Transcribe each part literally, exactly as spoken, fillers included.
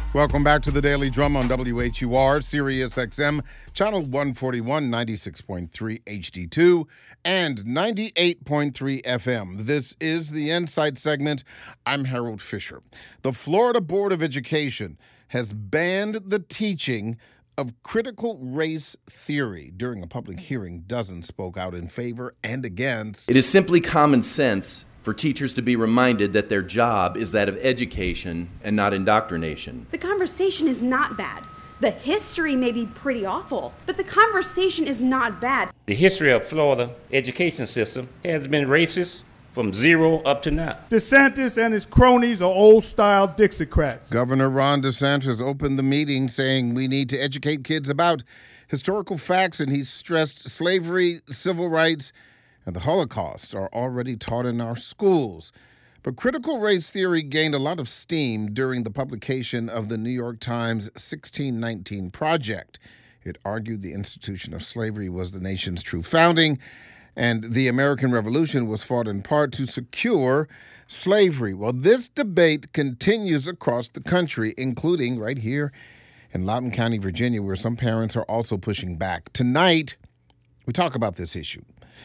Welcome back to the Daily Drum on W H U R, Sirius X M, channel one forty-one, ninety-six point three H D two, and ninety-eight point three F M. This is the Insight segment. I'm Harold Fisher. The Florida Board of Education has banned the teaching of critical race theory. During a public hearing, dozens spoke out in favor and against. It is simply common sense for teachers to be reminded that their job is that of education and not indoctrination. The conversation is not bad. The history may be pretty awful, but the conversation is not bad. The history of Florida education system has been racist from zero up to now. DeSantis and his cronies are old-style Dixiecrats. Governor Ron DeSantis opened the meeting saying we need to educate kids about historical facts, and he stressed slavery, civil rights, and the Holocaust are already taught in our schools. But critical race theory gained a lot of steam during the publication of the New York Times sixteen nineteen Project. It argued the institution of slavery was the nation's true founding, and the American Revolution was fought in part to secure slavery. Well, this debate continues across the country, including right here in Loudoun County, Virginia, where some parents are also pushing back. Tonight, we talk about this issue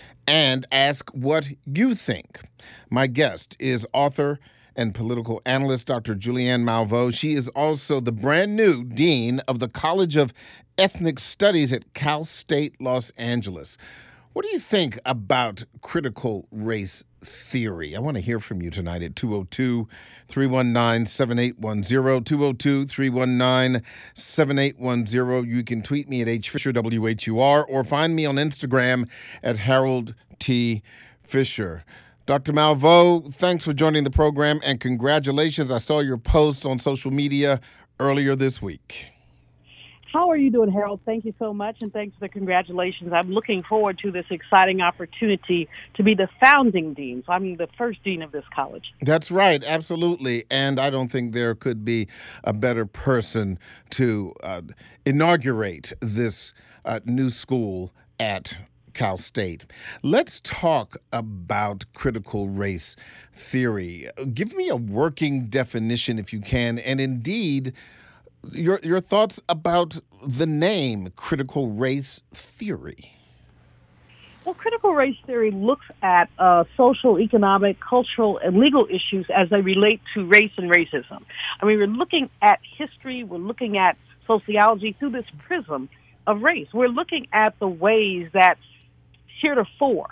and ask what you think. My guest is author and political analyst, Doctor Julianne Malveaux. She is also the brand new dean of the College of Ethnic Studies at Cal State Los Angeles. What do you think about critical race theory? I want to hear from you tonight at two oh two, three one nine, seven eight one zero, two oh two, three one nine, seven eight one zero. You can tweet me at H Fisher W H U R or find me on Instagram at Harold T. Fisher. Doctor Malveaux, thanks for joining the program and congratulations. I saw your post on social media earlier this week. How are you doing, Harold? Thank you so much, and thanks for the congratulations. I'm looking forward to this exciting opportunity to be the founding dean. So I'm the first dean of this college. That's right, absolutely. And I don't think there could be a better person to uh, inaugurate this uh, new school at Cal State. Let's talk about critical race theory. Give me a working definition, if you can, and indeed, Your your thoughts about the name critical race theory. Well, critical race theory looks at uh, social, economic, cultural, and legal issues as they relate to race and racism. I mean, we're looking at history, we're looking at sociology through this prism of race. We're looking at the ways that heretofore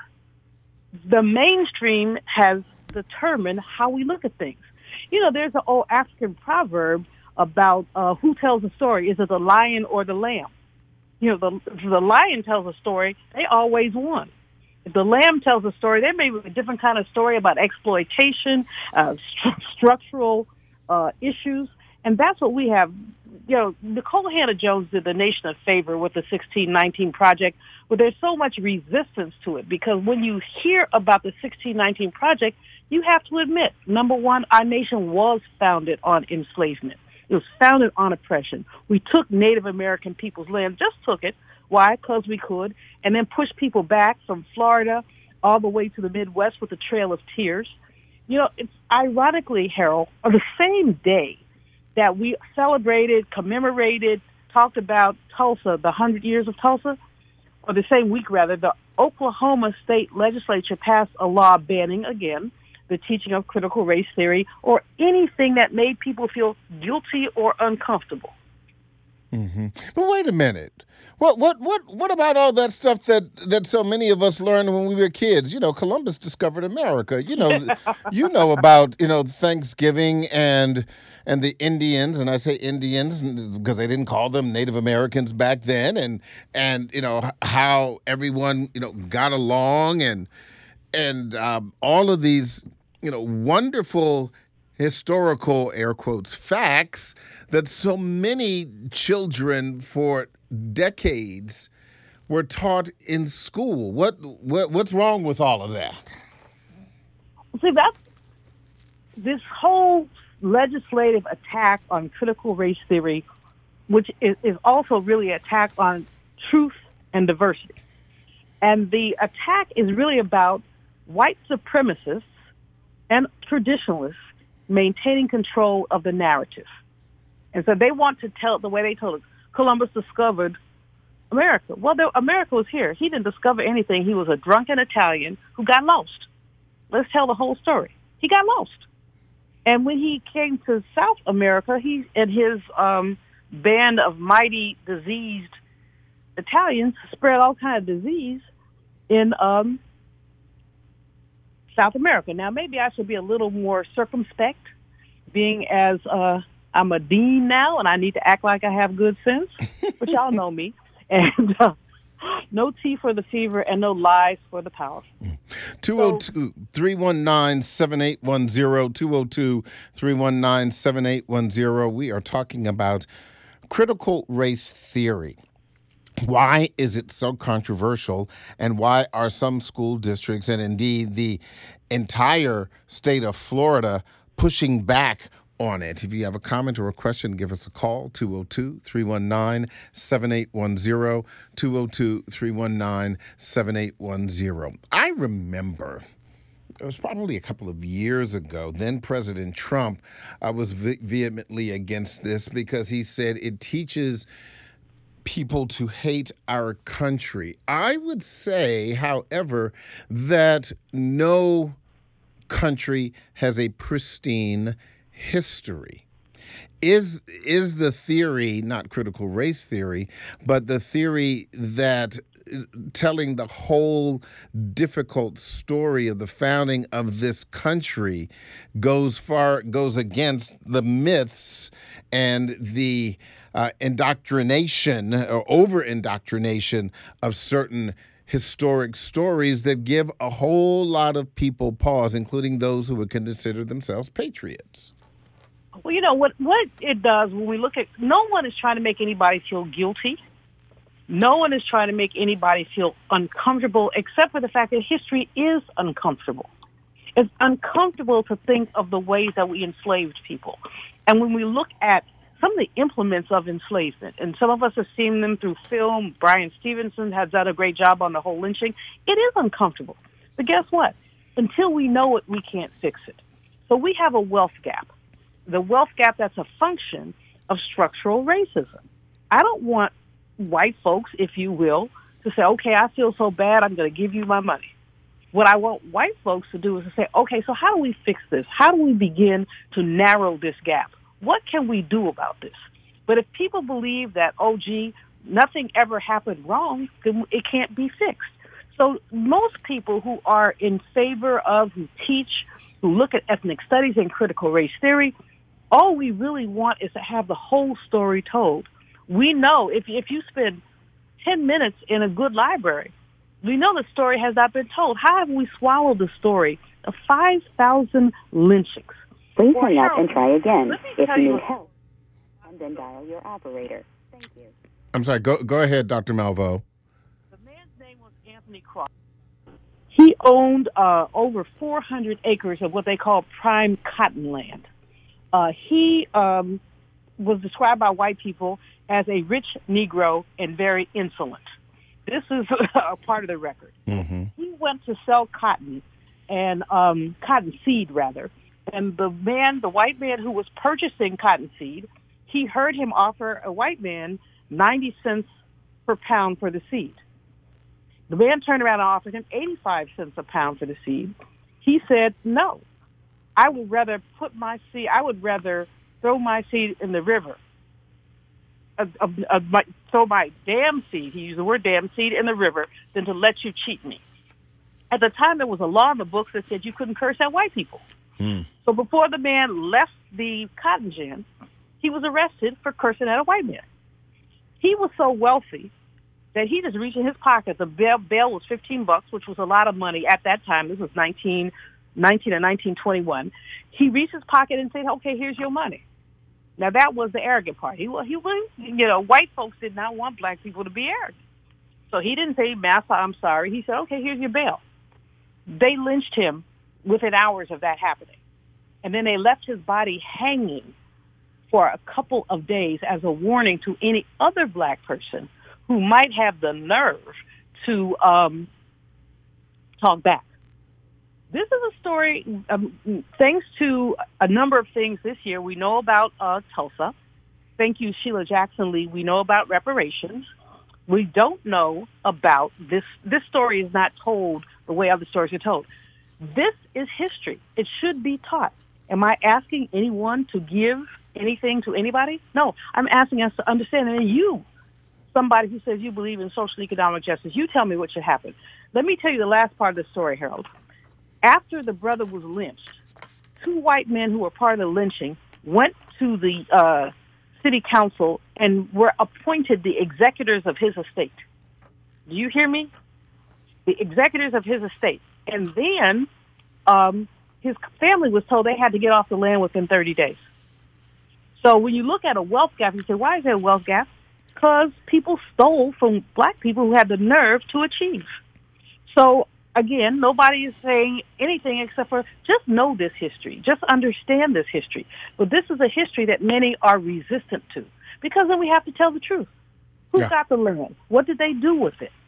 the mainstream has determined how we look at things. You know, there's an old African proverb about uh, who tells the story. Is it the lion or the lamb? You know, the, if the lion tells a story, they always won. If the lamb tells a story, there may be a different kind of story about exploitation, uh, st- structural uh, issues, and that's what we have. You know, Nicole Hannah-Jones did the nation a favor with the sixteen nineteen Project, but there's so much resistance to it because when you hear about the sixteen nineteen Project, you have to admit, number one, our nation was founded on enslavement. It was founded on oppression. We took Native American people's land, just took it. Why? Because we could, and then pushed people back from Florida all the way to the Midwest with the Trail of Tears. You know, it's ironically, Harold, on the same day that we celebrated, commemorated, talked about Tulsa, the hundred years of Tulsa, or the same week rather, the Oklahoma State Legislature passed a law banning, again, the teaching of critical race theory or anything that made people feel guilty or uncomfortable. Mm-hmm. But wait a minute. What what what what about all that stuff that, that so many of us learned when we were kids? You know, Columbus discovered America. You know, you know about, you know, Thanksgiving and and the Indians, and I say Indians because they didn't call them Native Americans back then, and and you know how everyone, you know, got along and and um, all of these, you know, wonderful historical, air quotes, facts that so many children for decades were taught in school. What, what what's wrong with all of that? See, that's this whole legislative attack on critical race theory, which is, is also really an attack on truth and diversity. And the attack is really about white supremacists and traditionalists maintaining control of the narrative. And so they want to tell it the way they told it. Columbus discovered America. Well, there, America was here. He didn't discover anything. He was a drunken Italian who got lost. Let's tell the whole story. He got lost. And when he came to South America, he and his um, band of mighty diseased Italians spread all kind of disease in um, South America. Now, maybe I should be a little more circumspect, being as uh, I'm a dean now and I need to act like I have good sense, but y'all know me. And uh, no tea for the fever and no lies for the powerful. two oh two, three one nine, seven eight one zero, two oh two, three one nine, seven eight one zero. We are talking about critical race theory. Why is it so controversial, and why are some school districts and indeed the entire state of Florida pushing back on it? If you have a comment or a question, give us a call, two oh two, three one nine, seven eight one zero, two oh two, three one nine, seven eight one zero. I remember, it was probably a couple of years ago, then President Trump uh, was ve- vehemently against this because he said it teaches people to hate our country. I would say, however, that no country has a pristine history. Is is the theory, not critical race theory, but the theory that telling the whole difficult story of the founding of this country goes far goes against the myths and the uh, indoctrination or over indoctrination of certain historic stories that give a whole lot of people pause, including those who would consider themselves patriots. Well, you know, what, what it does when we look at, no one is trying to make anybody feel guilty. No one is trying to make anybody feel uncomfortable, except for the fact that history is uncomfortable. It's uncomfortable to think of the ways that we enslaved people. And when we look at some of the implements of enslavement, and some of us have seen them through film. Brian Stevenson has done a great job on the whole lynching. It is uncomfortable. But guess what? Until we know it, we can't fix it. So we have a wealth gap. The wealth gap that's a function of structural racism. I don't want white folks, if you will, to say, okay, I feel so bad, I'm going to give you my money. What I want white folks to do is to say, okay, so how do we fix this? How do we begin to narrow this gap? What can we do about this? But if people believe that, oh, gee, nothing ever happened wrong, then it can't be fixed. So most people who are in favor of, who teach, who look at ethnic studies and critical race theory, all we really want is to have the whole story told. We know if if you spend ten minutes in a good library, we know the story has not been told. How have we swallowed the story of five thousand lynchings? Please hang up and try again. If you you need help, and then dial your operator. Thank you. I'm sorry, go go ahead, Doctor Malveaux. The man's name was Anthony Cross. He owned uh, over four hundred acres of what they call prime cotton land. Uh, he um, was described by white people as a rich Negro and very insolent. This is a part of the record. Mm-hmm. He went to sell cotton, and um, cotton seed, rather. And the man, the white man who was purchasing cotton seed, he heard him offer a white man ninety cents per pound for the seed. The man turned around and offered him eighty-five cents a pound for the seed. He said, no, I would rather put my seed, I would rather throw my seed in the river, uh, uh, uh, my, throw my damn seed, he used the word damn seed, in the river, than to let you cheat me. At the time, there was a law in the books that said you couldn't curse at white people. Mm. So before the man left the cotton gin, he was arrested for cursing at a white man. He was so wealthy that he just reached in his pocket. The bail, bail was fifteen bucks, which was a lot of money at that time. This was nineteen, nineteen and nineteen twenty-one. He reached his pocket and said, okay, here's your money. Now, that was the arrogant part. He was, he was, you know, white folks did not want black people to be arrogant. So he didn't say, Massa, I'm sorry. He said, okay, here's your bail. They lynched him within hours of that happening. And then they left his body hanging for a couple of days as a warning to any other black person who might have the nerve to um, talk back. This is a story, um, thanks to a number of things this year. We know about uh, Tulsa. thank you, Sheila Jackson Lee. We know about reparations. We don't know about this. This story is not told the way other stories are told. This is history. It should be taught. Am I asking anyone to give anything to anybody? No, I'm asking us to understand. And you, somebody who says you believe in social economic justice, you tell me what should happen. Let me tell you the last part of the story, Harold. After the brother was lynched, two white men who were part of the lynching went to the uh, city council and were appointed the executors of his estate. Do you hear me? The executors of his estate. And then um, his family was told they had to get off the land within thirty days. So when you look at a wealth gap, you say, why is there a wealth gap? Because people stole from black people who had the nerve to achieve. So, again, nobody is saying anything except for just know this history. Just understand this history. But this is a history that many are resistant to because then we have to tell the truth. Who Yeah. got the land? What did they do with it?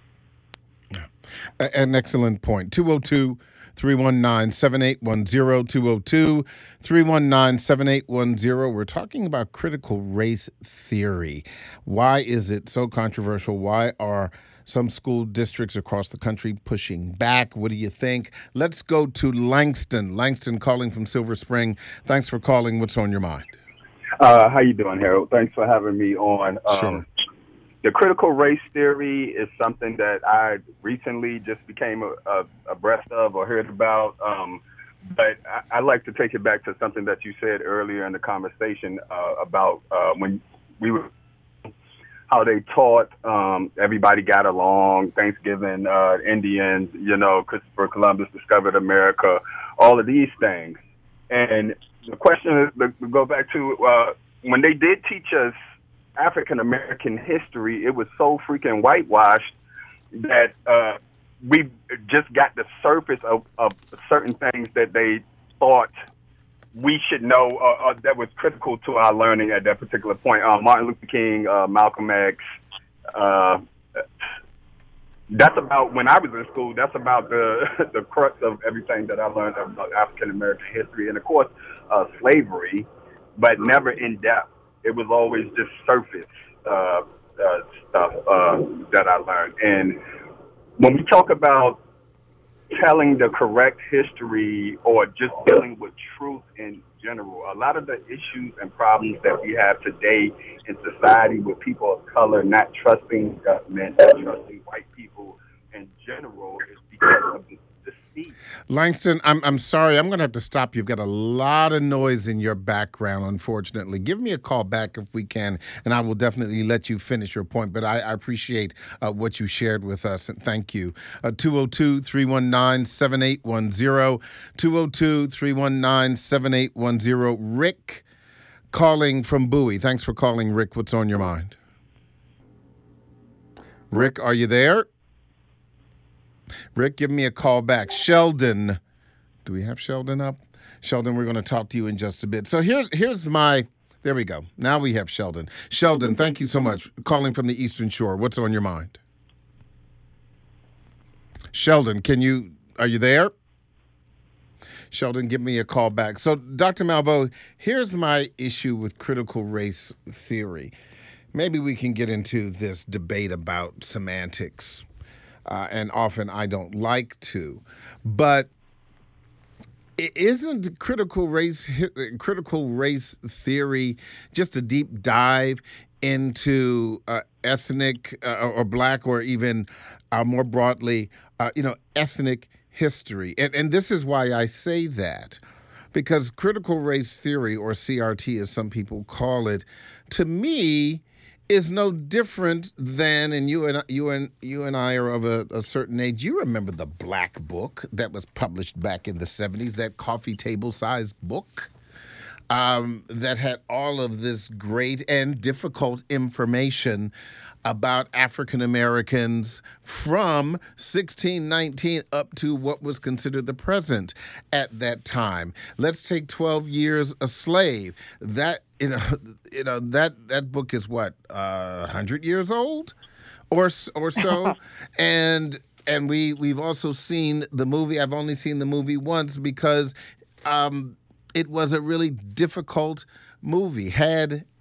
A- An excellent point. two oh two, three one nine, seven eight one zero, two oh two, three one nine, seven eight one zero. We're talking about critical race theory. Why is it so controversial? Why are some school districts across the country pushing back? What do you think? Let's go to Langston. Langston calling from Silver Spring. Thanks for calling. What's on your mind? Uh, how you doing, Harold? Thanks for having me on. Um, Sure. The critical race theory is something that I recently just became a, a, abreast of or heard about. Um, but I, I like to take it back to something that you said earlier in the conversation uh, about uh, when we were, how they taught um, everybody got along, Thanksgiving, uh, Indians, you know, Christopher Columbus discovered America, all of these things. And the question is, to go back to uh, when they did teach us African-American history, it was so freaking whitewashed that uh, we just got the surface of, of certain things that they thought we should know uh, uh, that was critical to our learning at that particular point. Uh, Martin Luther King, uh, Malcolm X, uh, that's about, when I was in school, that's about the the crux of everything that I learned about African-American history. And, of course, uh, slavery, but never in depth. It was always just surface uh, uh, stuff uh, that I learned. And when we talk about telling the correct history or just dealing with truth in general, a lot of the issues and problems that we have today in society with people of color not trusting government, not trusting white people in general is because of the deceit. Langston, I'm I'm sorry. I'm going to have to stop you. You've got a lot of noise in your background, unfortunately. Give me a call back if we can, and I will definitely let you finish your point. But I, I appreciate uh, what you shared with us, and thank you. Uh, two oh two, three one nine, seven eight one zero, two oh two, three one nine, seven eight one zero. Rick calling from Bowie. Thanks for calling, Rick. What's on your mind? Rick, are you there? Rick, give me a call back. Sheldon, do we have Sheldon up? Sheldon, we're going to talk to you in just a bit. So here's here's my, there we go. Now we have Sheldon. Sheldon, thank you so much. Calling from the Eastern Shore. What's on your mind? Sheldon, can you, are you there? Sheldon, give me a call back. So, Doctor Malveaux, here's my issue with critical race theory. Maybe we can get into this debate about semantics. Uh, and often I don't like to, but it isn't critical race critical race theory just a deep dive into uh, ethnic uh, or black or even uh, more broadly, uh, you know, ethnic history, and and this is why I say that, because critical race theory, or C R T as some people call it, to me, is no different than, and you and you and you and I are of a, a certain age. You remember the Black Book that was published back in the seventies, that coffee table sized book um, that had all of this great and difficult information about African Americans from sixteen nineteen up to what was considered the present at that time. Let's take twelve years a slave. That you know, you know that that book is what uh, one hundred years old, or or so, and and we we've also seen the movie. I've only seen the movie once because um, it was a really difficult movie. Had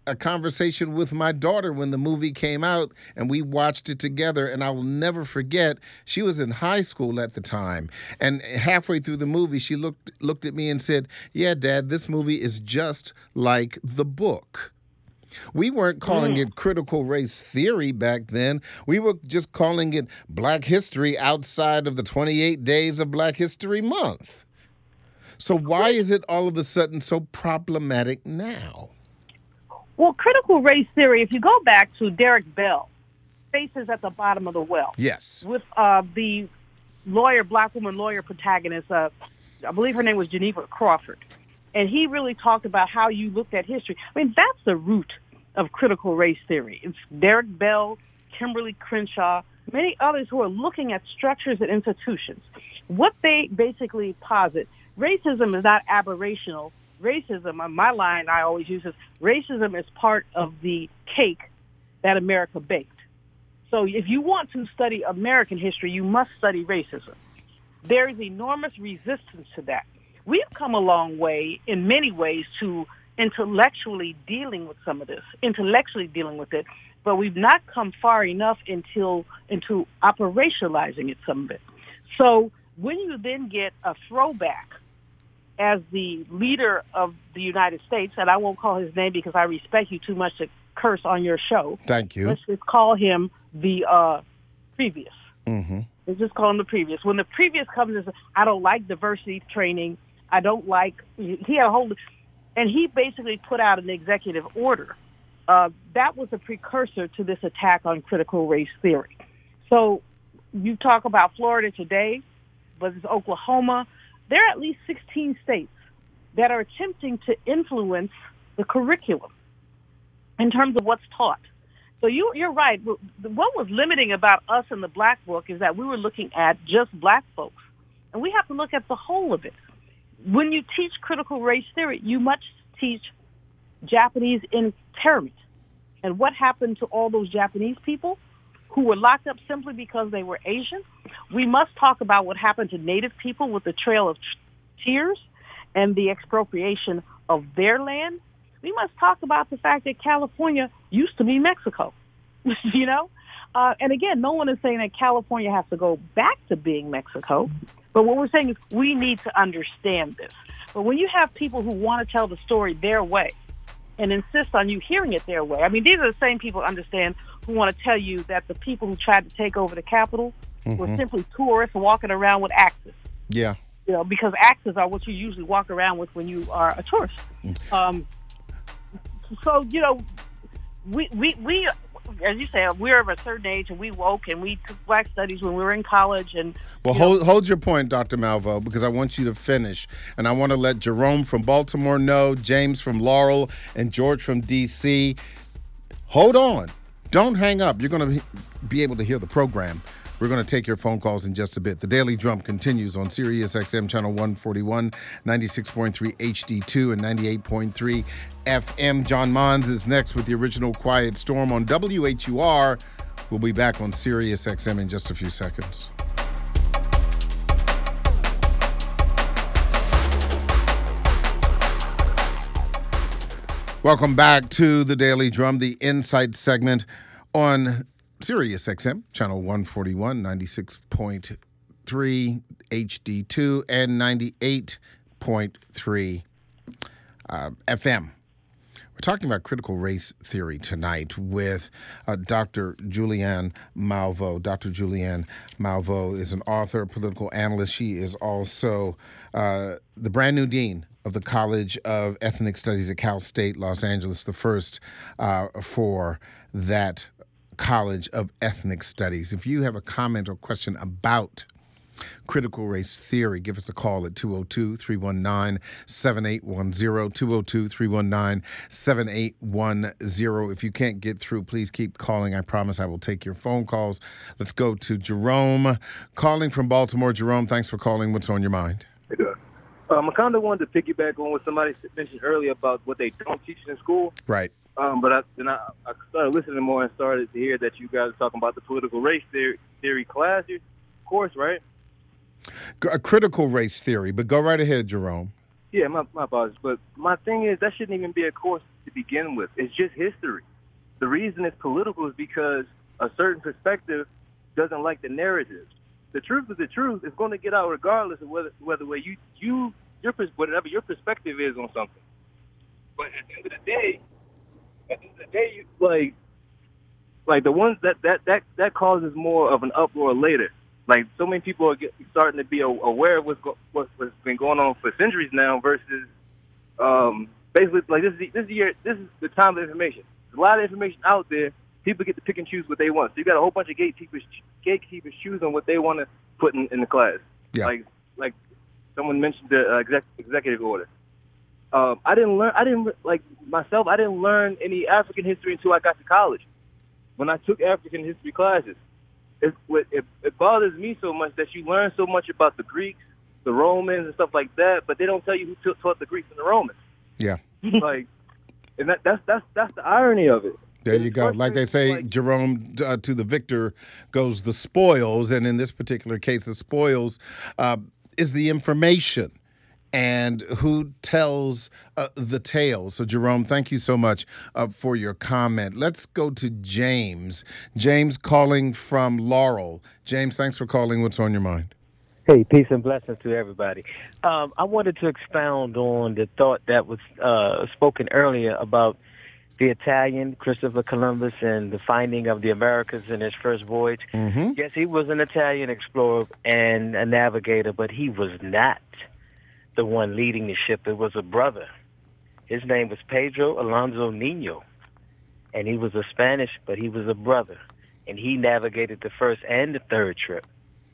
a conversation with my daughter when the movie came out, and we watched it together, and I will never forget, she was in high school at the time, and halfway through the movie, she looked looked at me and said, "Yeah, Dad, this movie is just like the book." We weren't calling mm. it critical race theory back then. We were just calling it Black history outside of the twenty-eight days of Black History Month. So why is it all of a sudden so problematic now? Well, critical race theory, if you go back to Derek Bell, Faces at the Bottom of the Well. Yes. With uh, the lawyer, black woman lawyer protagonist, uh, I believe her name was Geneva Crawford. And he really talked about how you looked at history. I mean, that's the root of critical race theory. It's Derek Bell, Kimberly Crenshaw, many others who are looking at structures and institutions. What they basically posit, racism is not aberrational. Racism, on my line I always use is, racism is part of the cake that America baked. So if you want to study American history, you must study racism. There is enormous resistance to that. We've come a long way in many ways to intellectually dealing with some of this, intellectually dealing with it, but we've not come far enough until into operationalizing it, some of it. So when you then get a throwback as the leader of the United States, and I won't call his name because I respect you too much to curse on your show. Thank you. Let's just call him the uh, previous. Mm-hmm. Let's just call him the previous. When the previous comes as, I don't like diversity training, I don't like, he had a whole, and he basically put out an executive order. Uh, that was a precursor to this attack on critical race theory. So you talk about Florida today, but it's Oklahoma. There are at least sixteen states that are attempting to influence the curriculum in terms of what's taught. So you, you're right. What was limiting about us in the Black Book is that we were looking at just Black folks. And we have to look at the whole of it. When you teach critical race theory, you must teach Japanese internment. And what happened to all those Japanese people who were locked up simply because they were Asian? We must talk about what happened to Native people with the Trail of Tears and the expropriation of their land. We must talk about the fact that California used to be Mexico, you know? Uh, and again, no one is saying that California has to go back to being Mexico. But what we're saying is we need to understand this. But when you have people who want to tell the story their way and insist on you hearing it their way, I mean, these are the same people, understand, who want to tell you that the people who tried to take over the Capitol mm-hmm. were simply tourists walking around with axes. Yeah. You know, because axes are what you usually walk around with when you are a tourist. Mm-hmm. Um, so, you know, we, we, we, as you say, we're of a certain age and we woke and we took Black studies when we were in college. And Well, hold, know, hold your point, Doctor Malveaux, because I want you to finish. And I want to let Jerome from Baltimore know, James from Laurel, and George from D C. Hold on. Don't hang up. You're going to be able to hear the program. We're going to take your phone calls in just a bit. The Daily Drum continues on Sirius X M Channel one forty-one, ninety-six point three H D two, and ninety-eight point three F M. John Mons is next with the original Quiet Storm on W H U R. We'll be back on Sirius X M in just a few seconds. Welcome back to the Daily Drum, the Insight segment on Sirius X M, Channel one forty-one, ninety-six point three H D two, and ninety-eight point three uh, F M. We're talking about critical race theory tonight with uh, Doctor Julianne Malveaux. Doctor Julianne Malveaux is an author, political analyst. She is also uh, the brand new dean of the College of Ethnic Studies at Cal State Los Angeles, the first uh, for that College of Ethnic Studies. If you have a comment or question about critical race theory, give us a call at two oh two, three one nine, seven eight one zero, two oh two, three one nine, seven eight one zero. If you can't get through, please keep calling. I promise I will take your phone calls. Let's go to Jerome, calling from Baltimore. Jerome, thanks for calling. What's on your mind? Um, I kind of wanted to piggyback on what somebody mentioned earlier about what they don't teach in school. Right. Um, but I, then I, I started listening more and started to hear that you guys are talking about the political race theory, theory class course, right? A critical race theory, but go right ahead, Jerome. Yeah, my, my apologies. But my thing is that shouldn't even be a course to begin with. It's just history. The reason it's political is because a certain perspective doesn't like the narrative. The truth is the truth. It's going to get out regardless of whether whether way you you your whatever your perspective is on something. But at the end of the day, at the end of the day, you, like like the ones that that that that causes more of an uproar later. Like so many people are get, starting to be aware of what's go, what's, what's been going on for centuries now versus um, basically like this is the, this is the year this is the time of information. There's a lot of information out there. People get to pick and choose what they want. So you got a whole bunch of gatekeepers, gatekeepers choosing what they want to put in, in the class. Yeah. Like, like someone mentioned the uh, exec, executive order. Um, I didn't learn. I didn't like myself. I didn't learn any African history until I got to college. When I took African history classes, it, it, it bothers me so much that you learn so much about the Greeks, the Romans, and stuff like that, but they don't tell you who taught the Greeks and the Romans. Yeah. Like, and that, that's that's that's the irony of it. There you go. Like they say, like, Jerome, uh, to the victor goes the spoils. And in this particular case, the spoils uh, is the information and who tells uh, the tale. So, Jerome, thank you so much uh, for your comment. Let's go to James. James calling from Laurel. James, thanks for calling. What's on your mind? Hey, peace and blessings to everybody. Um, I wanted to expound on the thought that was uh, spoken earlier about the Italian, Christopher Columbus, and the finding of the Americas in his first voyage. Mm-hmm. Yes, he was an Italian explorer and a navigator, but he was not the one leading the ship. It was a brother. His name was Pedro Alonso Nino, and he was a Spanish, but he was a brother, and he navigated the first and the third trip.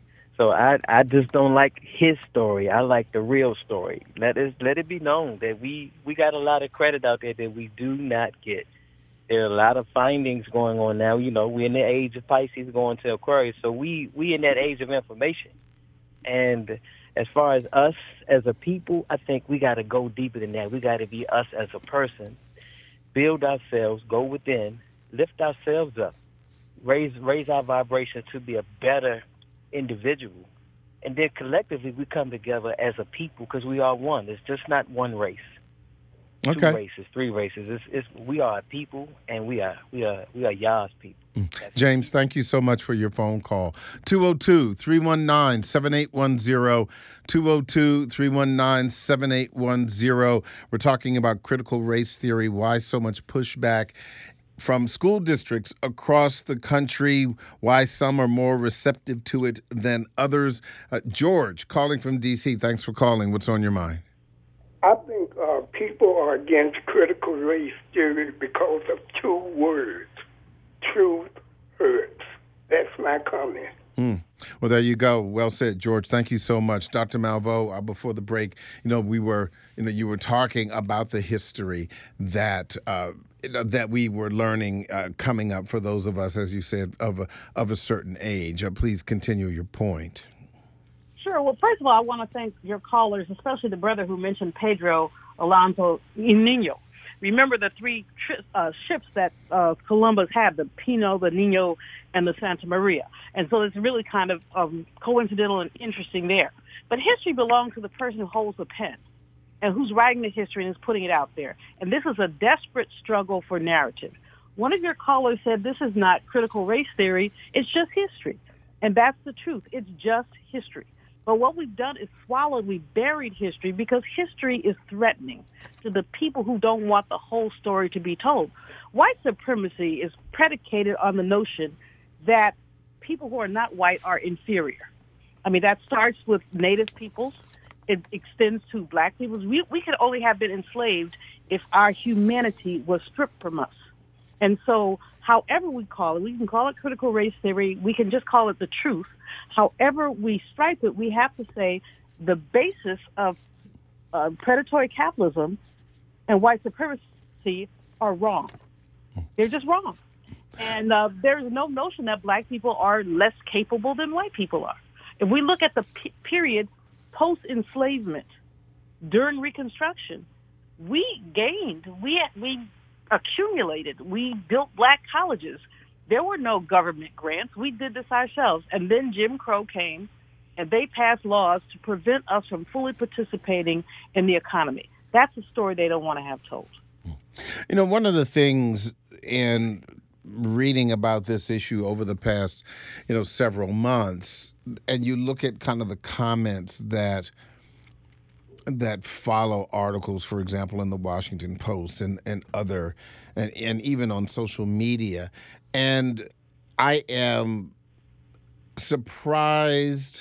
So I I just don't like his story. I like the real story. Let it let it be known that we, we got a lot of credit out there that we do not get. There are a lot of findings going on now. You know, we're in the age of Pisces going to Aquarius, so we we in that age of information. And as far as us as a people, I think we got to go deeper than that. We got to be us as a person, build ourselves, go within, lift ourselves up, raise raise our vibration to be a better individual, and then collectively we come together as a people because we are one. It's just not one race, okay. two races, three races. It's, it's we are a people, and we are we are we are Yah's people. Mm. James, thank you so much for your phone call. two oh two, three one nine, seven eight one zero, two oh two, three one nine, seven eight one zero. We're talking about critical race theory, why so much pushback from school districts across the country, why some are more receptive to it than others. Uh, George, calling from D C, thanks for calling. What's on your mind? I think uh, people are against critical race theory because of two words, truth hurts. That's my comment. Mm. Well, there you go. Well said, George. Thank you so much. Doctor Malveaux, uh, before the break, you know, we were, you know, you were talking about the history that uh, that we were learning uh, coming up for those of us, as you said, of a, of a certain age. Uh, please continue your point. Sure. Well, first of all, I want to thank your callers, especially the brother who mentioned Pedro Alonso Nino. Remember the three tri- uh, ships that uh, Columbus had, the Pino, the Nino, and the Santa Maria. And so it's really kind of um, coincidental and interesting there. But history belongs to the person who holds the pen and who's writing the history and is putting it out there. And this is a desperate struggle for narrative. One of your callers said this is not critical race theory, it's just history. And that's the truth. It's just history. But what we've done is swallowed, we buried history because history is threatening to the people who don't want the whole story to be told. White supremacy is predicated on the notion that people who are not white are inferior. I mean, that starts with Native peoples. It extends to black peoples. We, we could only have been enslaved if our humanity was stripped from us. And so however we call it, we can call it critical race theory, we can just call it the truth. However we stripe it, we have to say the basis of uh, predatory capitalism and white supremacy are wrong. They're just wrong. And uh, there's no notion that black people are less capable than white people are. If we look at the p- period post-enslavement, during Reconstruction, we gained, we we accumulated, we built black colleges. There were no government grants. We did this ourselves. And then Jim Crow came, and they passed laws to prevent us from fully participating in the economy. That's a story they don't want to have told. You know, one of the things in reading about this issue over the past, you know, several months, and you look at kind of the comments that that follow articles, for example, in the Washington Post and, and other, and, and even on social media, and I am surprised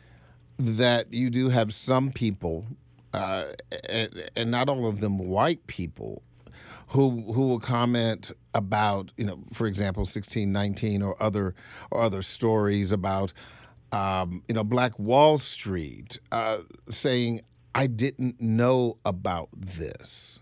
that you do have some people, uh, and, and not all of them white people, who who will comment about, you know, for example, sixteen nineteen or other or other stories about, um, you know, Black Wall Street, uh, saying, I didn't know about this.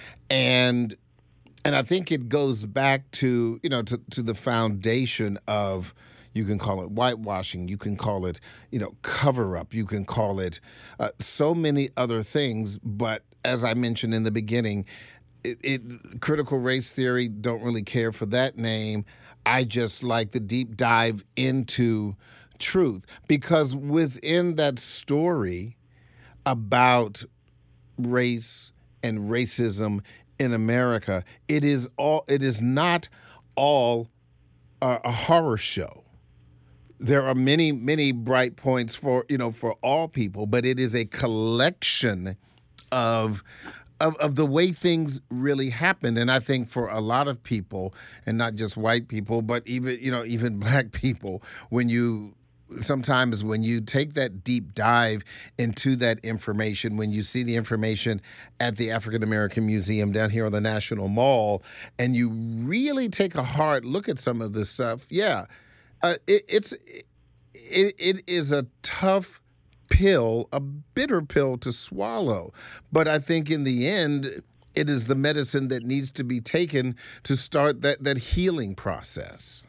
And and I think it goes back to, you know, to, to the foundation of, you can call it whitewashing, you can call it, you know, cover up, you can call it uh, so many other things. But as I mentioned in the beginning, it, it critical race theory, don't really care for that name. I just like the deep dive into truth, because within that story about race and racism in America, it is all it is not all uh, a horror show. There are many, many bright points for, you know, for all people, but it is a collection of Of, of the way things really happened. And I think for a lot of people, and not just white people, but even, you know, even black people, when you sometimes when you take that deep dive into that information, when you see the information at the African American Museum down here on the National Mall, and you really take a hard look at some of this stuff, yeah, uh, it, it's it, it is a tough pill, a bitter pill to swallow. But I think in the end, it is the medicine that needs to be taken to start that, that healing process.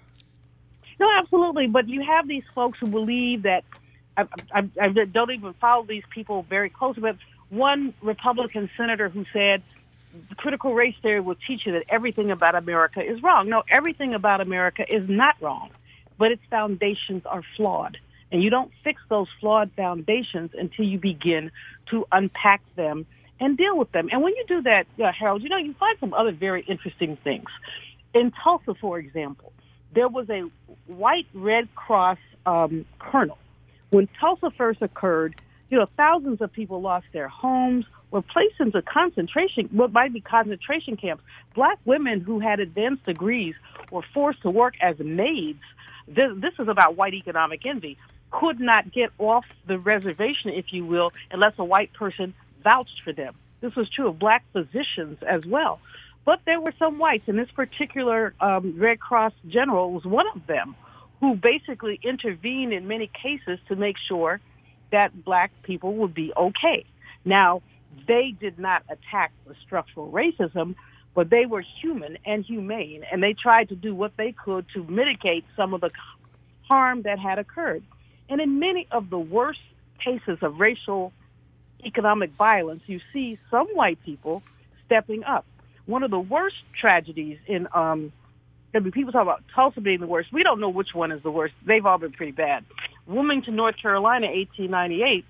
No, absolutely. But you have these folks who believe that, I, I, I don't even follow these people very closely, but one Republican senator who said critical race theory will teach you that everything about America is wrong. No, everything about America is not wrong, but its foundations are flawed. And you don't fix those flawed foundations until you begin to unpack them and deal with them. And when you do that, uh, Harold, you know, you find some other very interesting things. In Tulsa, for example, there was a white Red Cross um, colonel. When Tulsa first occurred, you know, thousands of people lost their homes, were placed into concentration, what might be concentration camps. Black women who had advanced degrees were forced to work as maids. This, this is about white economic envy. Could not get off the reservation, if you will, unless a white person vouched for them. This was true of black physicians as well. But there were some whites, and this particular um, Red Cross general was one of them, who basically intervened in many cases to make sure that black people would be okay. Now, they did not attack the structural racism, but they were human and humane, and they tried to do what they could to mitigate some of the harm that had occurred. And in many of the worst cases of racial economic violence, you see some white people stepping up. One of the worst tragedies in, um, I mean, people talk about Tulsa being the worst. We don't know which one is the worst. They've all been pretty bad. Wilmington, North Carolina, eighteen ninety-eight,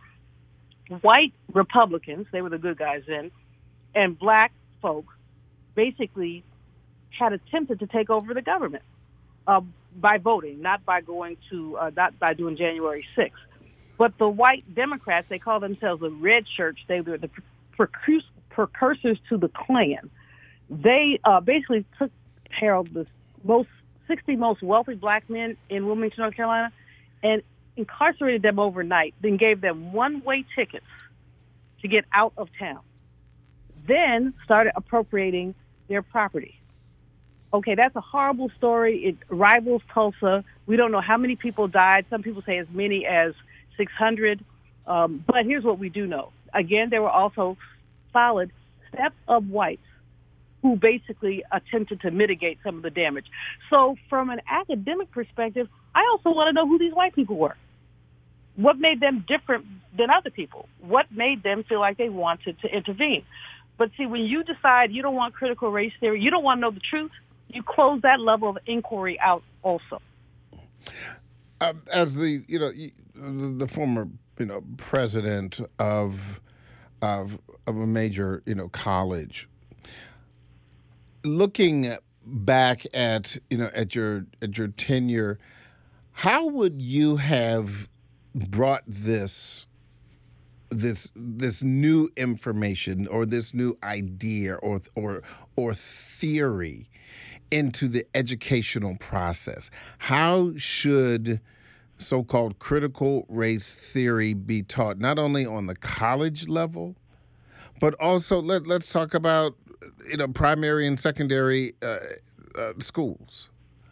white Republicans, they were the good guys then, and black folk basically had attempted to take over the government. Uh, by voting, not by going to, uh, not by doing January sixth. But the white Democrats, they call themselves the Red Church. They were the precurs- precursors to the Klan. They uh, basically took, Harold, the most sixty most wealthy black men in Wilmington, North Carolina, and incarcerated them overnight, then gave them one-way tickets to get out of town. Then started appropriating their property. Okay, that's a horrible story. It rivals Tulsa. We don't know how many people died. Some people say as many as six hundred. Um, but here's what we do know. Again, there were also solid steps of whites who basically attempted to mitigate some of the damage. So from an academic perspective, I also want to know who these white people were. What made them different than other people? What made them feel like they wanted to intervene? But see, when you decide you don't want critical race theory, you don't want to know the truth, you close that level of inquiry out also. Uh, as the, you know, the former, you know, president of, of, of a major, you know, college, looking back at you know at your at your tenure, how would you have brought this this this new information or this new idea or or or theory into the educational process? How should so-called critical race theory be taught, not only on the college level, but also let, let's talk about you know primary and secondary uh, uh, schools?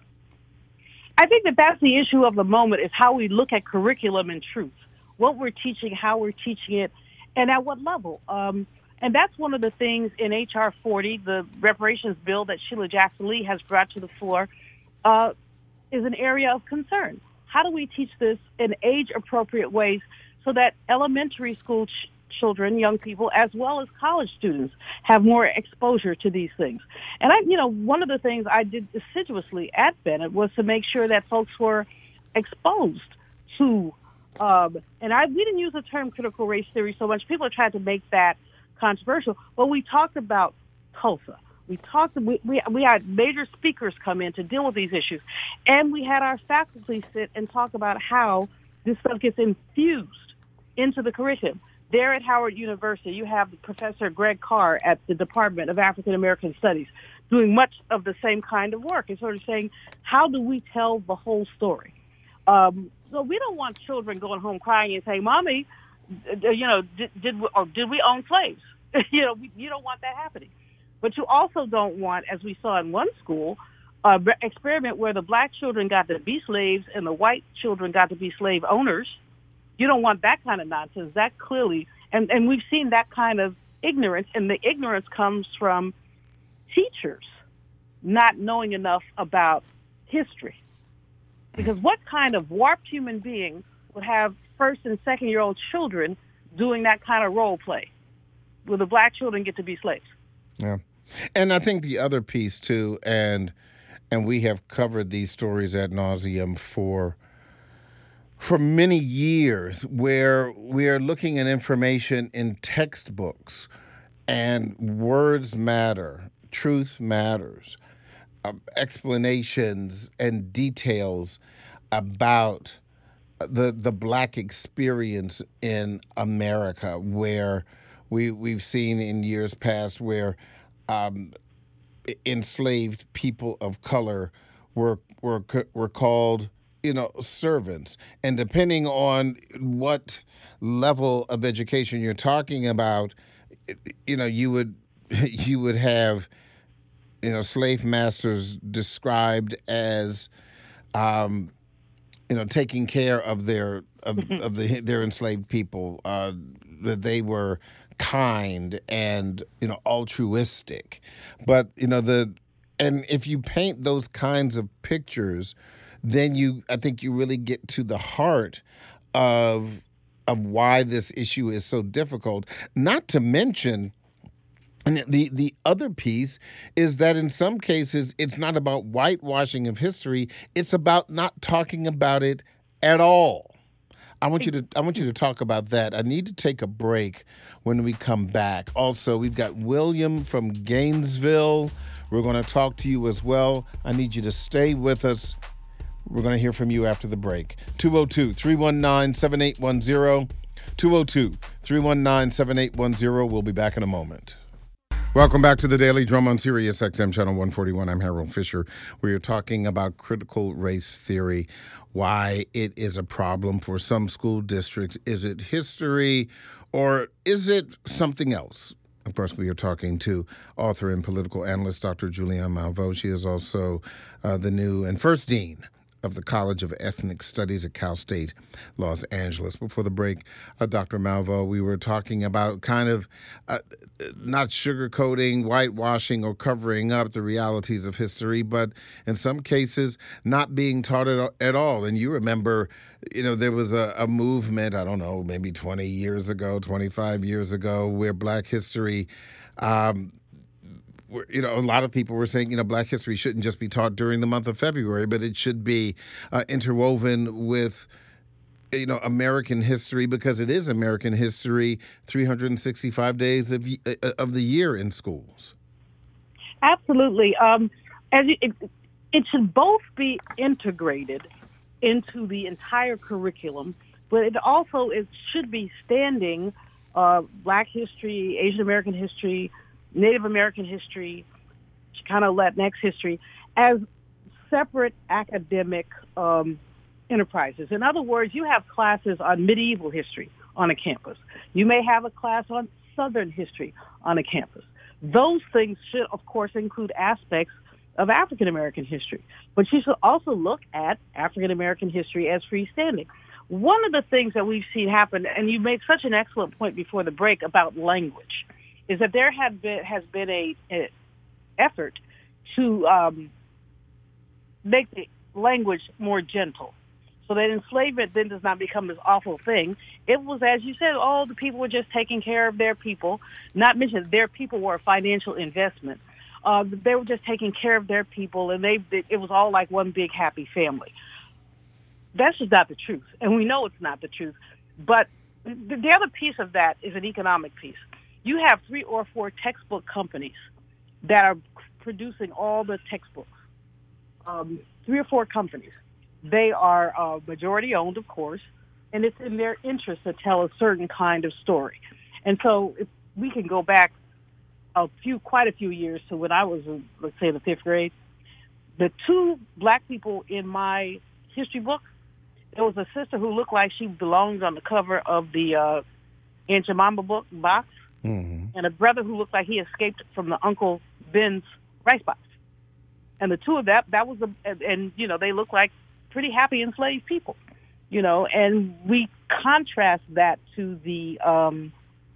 I think that that's the issue of the moment, is how we look at curriculum and truth, what we're teaching, how we're teaching it, and at what level. Um, and that's one of the things in H R forty, the reparations bill that Sheila Jackson Lee has brought to the floor, uh, is an area of concern. How do we teach this in age-appropriate ways so that elementary school ch- children, young people, as well as college students have more exposure to these things? And I, you know, one of the things I did assiduously at Bennett was to make sure that folks were exposed to, um, and I we didn't use the term critical race theory so much. People have tried to make that controversial, but we talked about Tulsa. We talked. We, we we had major speakers come in to deal with these issues, and we had our faculty sit and talk about how this stuff gets infused into the curriculum. There at Howard University, you have Professor Greg Carr at the Department of African American Studies doing much of the same kind of work, and sort of saying, how do we tell the whole story? Um, so we don't want children going home crying and saying, "Mommy, you know, did, did we, or did we own slaves?" you know, we, you don't want that happening. But you also don't want, as we saw in one school, an experiment where the black children got to be slaves and the white children got to be slave owners. You don't want that kind of nonsense. That clearly, and, and we've seen that kind of ignorance, and the ignorance comes from teachers not knowing enough about history. Because what kind of warped human being would have first and second year old children doing that kind of role play where the black children get to be slaves? Yeah. And I think the other piece too, and and we have covered these stories ad nauseum for for many years, where we are looking at information in textbooks, and words matter, truth matters, uh, explanations and details about the the black experience in America, where we we've seen in years past where Um, enslaved people of color were were were called, you know, servants, and depending on what level of education you're talking about, you know, you would you would have, you know, slave masters described as, um, you know, taking care of their of, of the their enslaved people, uh, that they were kind and, you know, altruistic. But, you know, the and if you paint those kinds of pictures, then you I think you really get to the heart of of why this issue is so difficult. Not to mention, and the the other piece is that in some cases it's not about whitewashing of history, it's about not talking about it at all. I want you to I want you to talk about that. I need to take a break when we come back. Also, we've got William from Gainesville. We're going to talk to you as well. I need you to stay with us. We're going to hear from you after the break. two oh two, three one nine, seven eight one zero. two oh two, three one nine, seven eight one zero. We'll be back in a moment. Welcome back to the Daily Drum on Sirius X M Channel one forty-one. I'm Harold Fisher. We are talking about critical race theory, why it is a problem for some school districts. Is it history or is it something else? Of course, we are talking to author and political analyst Doctor Julianne Malveaux. She is also uh, the new and first dean of the College of Ethnic Studies at Cal State, Los Angeles. Before the break, uh, Doctor Malveaux, we were talking about kind of uh, not sugarcoating, whitewashing, or covering up the realities of history, but in some cases not being taught at, at all. And you remember, you know, there was a, a movement, I don't know, maybe twenty years ago, twenty-five years ago, where Black history um, you know, a lot of people were saying, you know, Black history shouldn't just be taught during the month of February, but it should be uh, interwoven with, you know, American history, because it is American history three hundred sixty-five days of of the year in schools. Absolutely. Um, as you, it, it should both be integrated into the entire curriculum, but it also it should be standing uh, Black history, Asian American history, Native American history, Chicano Latinx history as separate academic um, enterprises. In other words, you have classes on medieval history on a campus. You may have a class on Southern history on a campus. Those things should, of course, include aspects of African American history, but you should also look at African American history as freestanding. One of the things that we've seen happen, and you made such an excellent point before the break about language, is that there had been, has been a, a effort to um, make the language more gentle, so that enslavement then does not become this awful thing. It was, as you said, oh, the people were just taking care of their people, not mention their people were a financial investment. Uh, they were just taking care of their people, and they it was all like one big happy family. That's just not the truth, and we know it's not the truth. But the, the other piece of that is an economic piece. You have three or four textbook companies that are producing all the textbooks. Um, three or four companies. They are uh, majority owned, of course, and it's in their interest to tell a certain kind of story. And so if we can go back a few, quite a few years to when I was, in, let's say, in the fifth grade, the two black people in my history book, there was a sister who looked like she belonged on the cover of the uh, Aunt Jemima book box, mm-hmm. and a brother who looked like he escaped from the Uncle Ben's rice box. And the two of that, that was a, and, and you know, they look like pretty happy enslaved people, you know, and we contrast that to the um,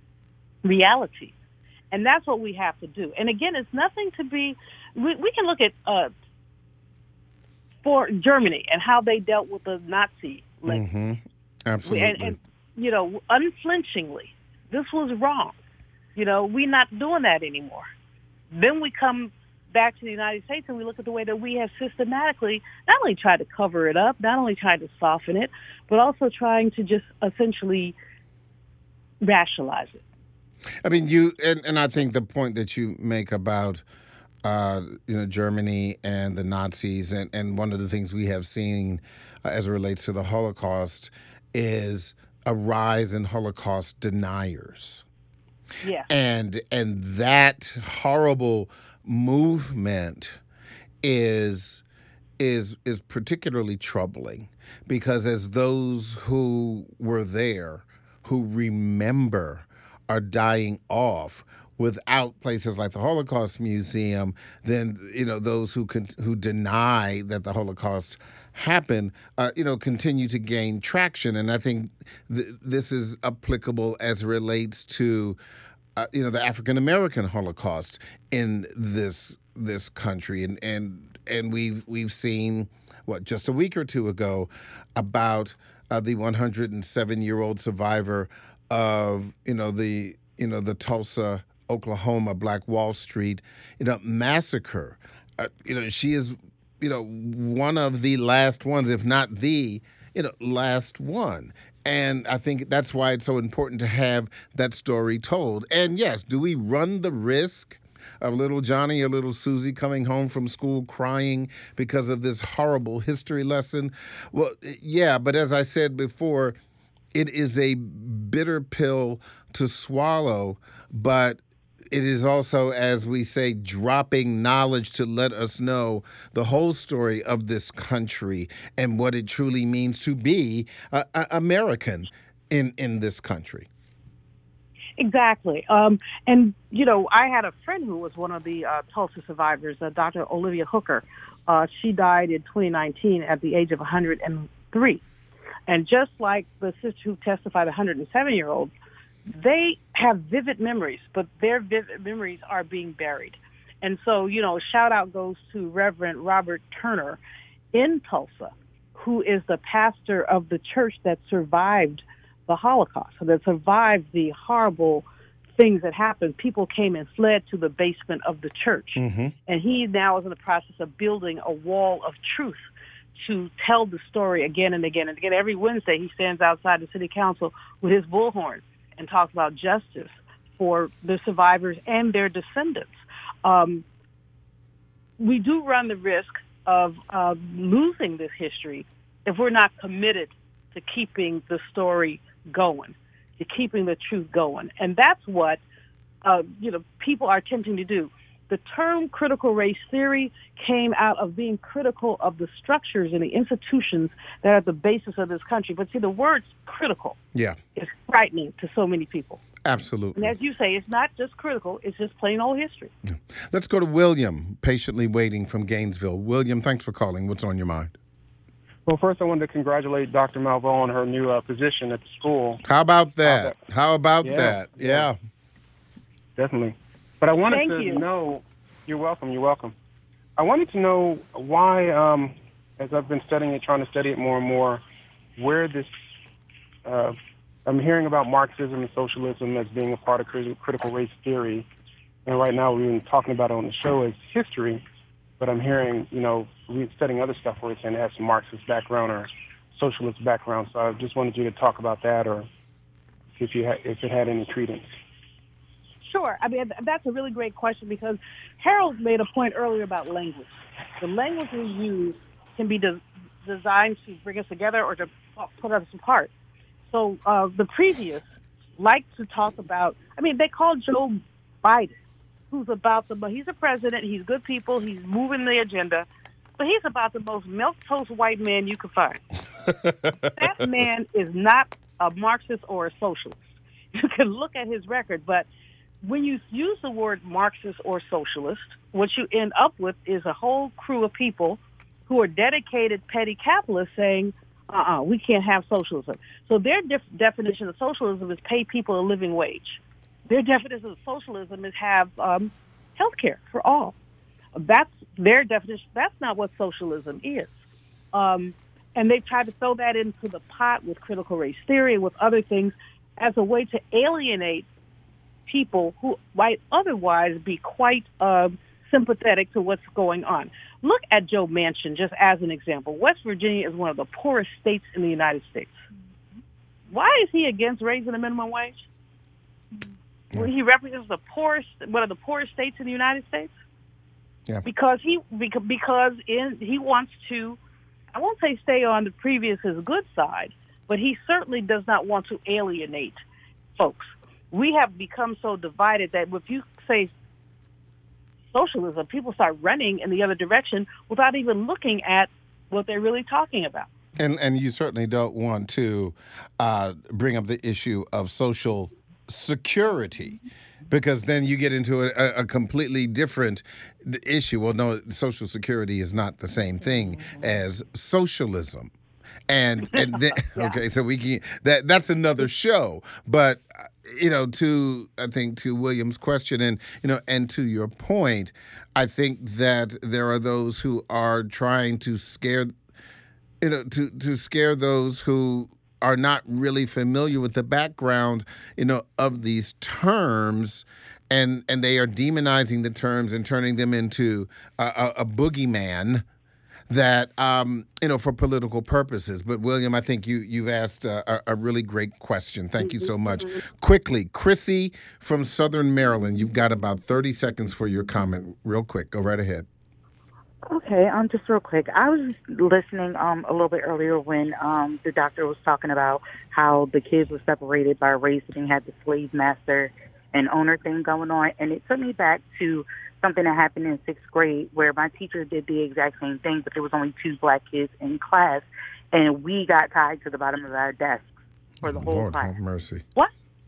reality. And that's what we have to do. And again, it's nothing to be, we, we can look at uh, for Germany and how they dealt with the Nazi. Mm-hmm. Absolutely. And, and, you know, unflinchingly, this was wrong. You know, we're not doing that anymore. Then we come back to the United States and we look at the way that we have systematically not only tried to cover it up, not only tried to soften it, but also trying to just essentially rationalize it. I mean, you and, and I think the point that you make about uh, you know Germany and the Nazis, and, and one of the things we have seen uh, as it relates to the Holocaust is a rise in Holocaust deniers. Yeah. And and that horrible movement is is is particularly troubling because as those who were there, who remember, are dying off without places like the Holocaust Museum, then you know those who con- who deny that the Holocaust happened, uh, you know, continue to gain traction. And I think th- this is applicable as it relates to, uh, you know, the African American Holocaust in this this country, and and and we've we've seen what just a week or two ago about uh, the one hundred seven year old survivor of you know the you know the Tulsa, Oklahoma Black Wall Street you know massacre. Uh, you know she is you know one of the last ones, if not the you know last one. And I think that's why it's so important to have that story told. And yes, do we run the risk of little Johnny or little Susie coming home from school crying because of this horrible history lesson? Well, yeah, but as I said before, it is a bitter pill to swallow, but it is also, as we say, dropping knowledge to let us know the whole story of this country and what it truly means to be uh, American in, in this country. Exactly. Um, and, you know, I had a friend who was one of the uh, Tulsa survivors, uh, Doctor Olivia Hooker. Uh, she died in twenty nineteen at the age of one hundred three. And just like the sister who testified, the one hundred seven year old, they have vivid memories, but their vivid memories are being buried. And so, you know, shout out goes to Reverend Robert Turner in Tulsa, who is the pastor of the church that survived the Holocaust, so that survived the horrible things that happened. People came and fled to the basement of the church. Mm-hmm. And he now is in the process of building a wall of truth to tell the story again and again and again. Every Wednesday he stands outside the city council with his bullhorn and talks about justice for the survivors and their descendants. Um, we do run the risk of uh, losing this history if we're not committed to keeping the story going, to keeping the truth going. And that's what, uh, you know, people are attempting to do. The term critical race theory came out of being critical of the structures and the institutions that are at the basis of this country. But see, the word critical yeah. is frightening to so many people. Absolutely. And as you say, it's not just critical, it's just plain old history. Yeah. Let's go to William, patiently waiting from Gainesville. William, thanks for calling. What's on your mind? Well, first I wanted to congratulate Doctor Malveaux on her new uh, position at the school. How about that? Uh, How about yeah, that? Yeah. yeah. Definitely. But I wanted Thank to you. know, you're welcome, you're welcome. I wanted to know why, um, as I've been studying it, trying to study it more and more, where this, uh, I'm hearing about Marxism and socialism as being a part of crit- critical race theory. And right now we've been talking about it on the show as history, but I'm hearing, you know, we're studying other stuff where it's saying it has some Marxist background or socialist background. So I just wanted you to talk about that or if you ha- if it had any credence. Sure. I mean, that's a really great question because Harold made a point earlier about language. The language we use can be de- designed to bring us together or to put us apart. So uh, the previous like to talk about, I mean, they call Joe Biden, who's about the, he's a president, he's good people, he's moving the agenda, but he's about the most milquetoast white man you could find. That man is not a Marxist or a socialist. You can look at his record, but when you use the word Marxist or socialist, what you end up with is a whole crew of people who are dedicated petty capitalists saying, uh-uh, we can't have socialism. So their def- definition of socialism is pay people a living wage. Their definition of socialism is have um, health care for all. That's their definition. That's not what socialism is. Um, and they tried to throw that into the pot with critical race theory and with other things as a way to alienate people who might otherwise be quite uh, sympathetic to what's going on. Look at Joe Manchin, just as an example. West Virginia is one of the poorest states in the United States. Why is he against raising the minimum wage? Well, he represents the poorest, one of the poorest states in the United States. Yeah. Because he because, because in he wants to, I won't say stay on the previous his good side, but he certainly does not want to alienate folks. We have become so divided that if you say socialism, people start running in the other direction without even looking at what they're really talking about. And and you certainly don't want to uh, bring up the issue of social security, because then you get into a, a completely different issue. Well, no, Social Security is not the same thing as socialism. And and then, Yeah. okay, so we can that that's another show. But you know, to I think to William's question, and you know, and to your point, I think that there are those who are trying to scare, you know, to to scare those who are not really familiar with the background, you know, of these terms. And and they are demonizing the terms and turning them into a, a, a boogeyman that, um, you know, for political purposes. But, William, I think you, you've asked a, a really great question. Thank you so much. Quickly, Chrissy from Southern Maryland, you've got about thirty seconds for your comment. Real quick. Go right ahead. Okay, um, just real quick. I was listening um, a little bit earlier when um, the doctor was talking about how the kids were separated by race and had the slave master and owner thing going on. And it took me back to something that happened in sixth grade where my teacher did the exact same thing, but there was only two black kids in class, and we got tied to the bottom of our desks for the whole Lord class. have mercy. What?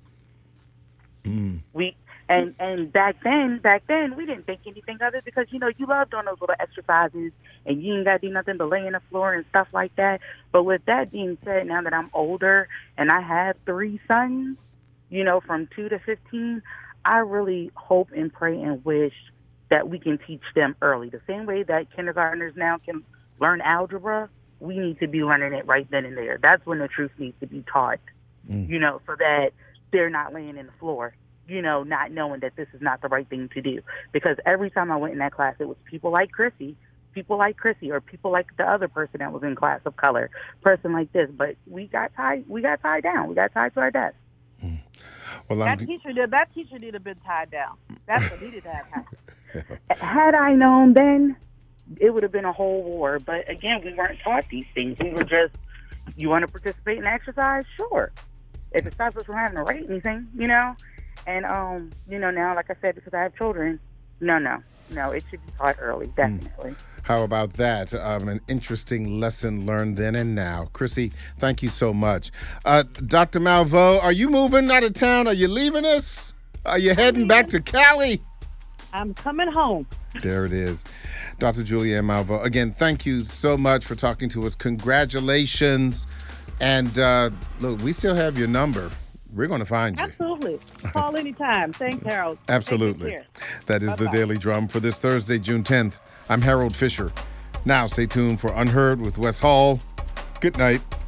Mm. We and and back then, back then we didn't think anything of it because you know you loved doing those little exercises and you ain't got to do nothing but lay on the floor and stuff like that. But with that being said, now that I'm older and I have three sons, you know, from two to fifteen, I really hope and pray and wish that we can teach them early. The same way that kindergartners now can learn algebra, we need to be learning it right then and there. That's when the truth needs to be taught, Mm. you know, so that they're not laying in the floor, you know, not knowing that this is not the right thing to do. Because every time I went in that class, it was people like Chrissy, people like Chrissy, or people like the other person that was in class of color, person like this. But we got tied, we got tied down. We got tied to our desk. Well, That I'm, teacher did. That teacher need to have been tied down. That's what needed to have happened. Had I known then, it would have been a whole war. But again, we weren't taught these things. We were just, you want to participate in exercise? Sure. If it stops us from having to rate anything, you know? And, um, you know, now, like I said, because I have children, no, no. No, it should be taught early, definitely. Mm. How about that? Um, an interesting lesson learned then and now. Chrissy, thank you so much. Uh, Doctor Malveaux, are you moving out of town? Are you leaving us? Are you heading back to Cali? I'm coming home. There it is. Doctor Julianne Malveaux, again, thank you so much for talking to us. Congratulations. And uh, look, we still have your number. We're going to find you. Absolutely. Call anytime. Thanks, Harold. Absolutely. That is Bye-bye. the Daily Drum for this Thursday, June tenth. I'm Harold Fisher. Now stay tuned for Unheard with Wes Hall. Good night.